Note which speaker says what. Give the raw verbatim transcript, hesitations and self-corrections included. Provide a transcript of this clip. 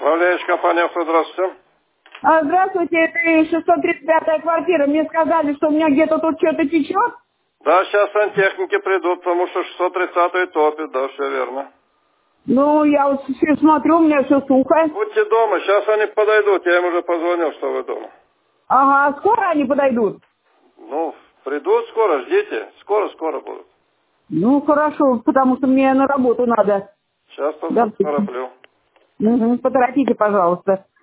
Speaker 1: Управляющая компания «Авто», здравствуйте.
Speaker 2: А, здравствуйте, это шестьсот тридцать пятая квартира. Мне сказали, что у меня где-то тут что-то течет.
Speaker 1: Да, сейчас сантехники придут, потому что шестьсот тридцатый топит, да, все верно.
Speaker 2: Ну, я вот все смотрю, у меня все сухо.
Speaker 1: Будьте дома, сейчас они подойдут, я им уже позвонил, что вы дома.
Speaker 2: Ага, скоро они подойдут?
Speaker 1: Ну, придут скоро, ждите, скоро-скоро будут.
Speaker 2: Ну, хорошо, потому что мне на работу надо.
Speaker 1: Сейчас
Speaker 2: Да.
Speaker 1: потороплю.
Speaker 2: Угу, поторопите, пожалуйста.